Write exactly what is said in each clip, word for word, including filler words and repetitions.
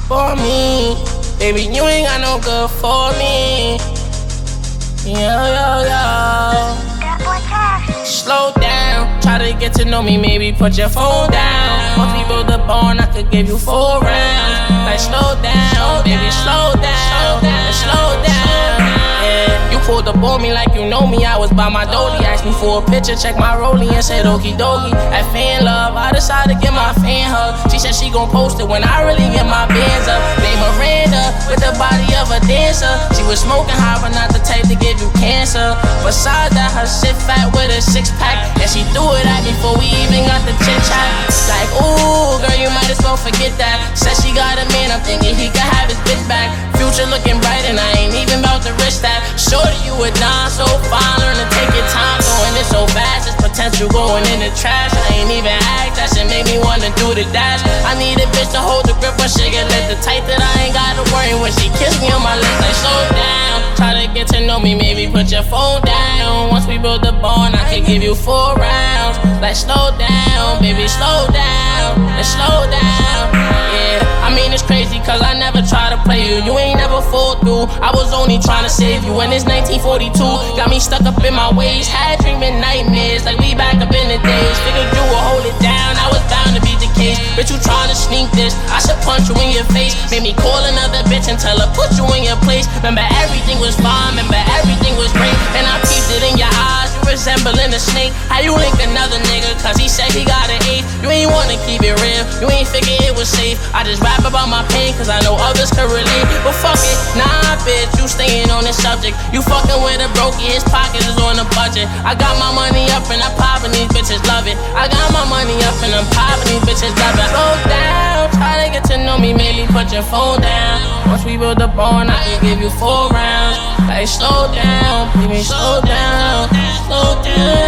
for me. Baby, you ain't got no good for me. Yo, yo, yo. Slow down, try to get to know me, maybe put your phone down. Once we build a bond, I could give you four rounds. Like slow down, baby, slow down, slow down. Yeah, you pulled up on me like you know me. I was by my dolly, asked me for a picture, check my rollie and said okie dokie. At fan love, I decided to give my fan hug. She said she gon' post it when I really get my bands up. Named Miranda with the body of a dancer. She was smoking high, but not the type to give you cancer. Besides that, her shit fat with a six pack, and she threw it at me before we even got the chit chat. Like, ooh, girl, you might as well forget that. Said she got a man, I'm thinking he could have his bitch back. Future looking bright, and I ain't even about to risk that. Shorty, you a dime, so fine, learn to take your time. Going it so fast, it's potential going in the trash. I ain't even act, that shit made me wanna do the dash. I need a bitch to hold the grip when she get lit, the type that I ain't gotta worry when she kiss me on my lips. Like, slow down, try to get to know me, maybe put your phone down. Once we build the bond, I can give you four rounds. Like, slow down, baby, slow down, and slow down. Yeah, I mean it's crazy cause I never try to play you. You ain't never fall through, I was only trying to save you. And it's nineteen forty-two, got me stuck up in my ways. Had dreaming nightmares like we back up in the days. Figured you would hold it down, I was bound to be the case. Bitch, you trying to sneak this, I should punch you in your face. Made me call another bitch and tell her put you in your place. Remember everything was fine, remember everything was great. And I peeped it in your eyes, you resembling a snake. How you link another nigga cause he said he got an eight? You ain't wanna keep it real, you ain't figure it was safe. I just rap about my pain cause I know others could relate. But fuck it, nah bitch, you staying on this subject. You fucking with a brokey, his pockets is on a budget. I got my money up and I'm popping, these bitches love it. I got my money up and I'm popping, these bitches love it. Slow down, try to get to know me, maybe put your phone down. Once we build a bond, I can give you four rounds. Like slow down, baby, slow down, slow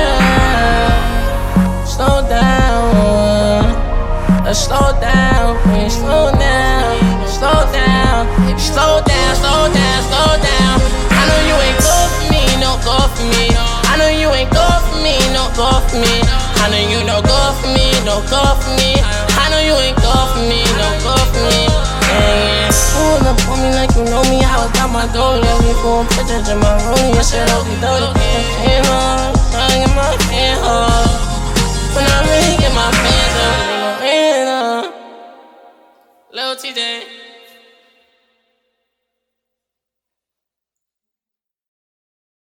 down, slow down. Uh, slow down, baby, slow down, slow down, slow down, slow down, slow down. I know you ain't good for me, no good for me. I know you ain't good for me, no good for me. I know you no good for me, no good for me. I know you ain't good for me, no good for me. Yeah, yeah. Pull up on me like you know me. I was got my door, let me go and pictures in my room. You said, okay, though,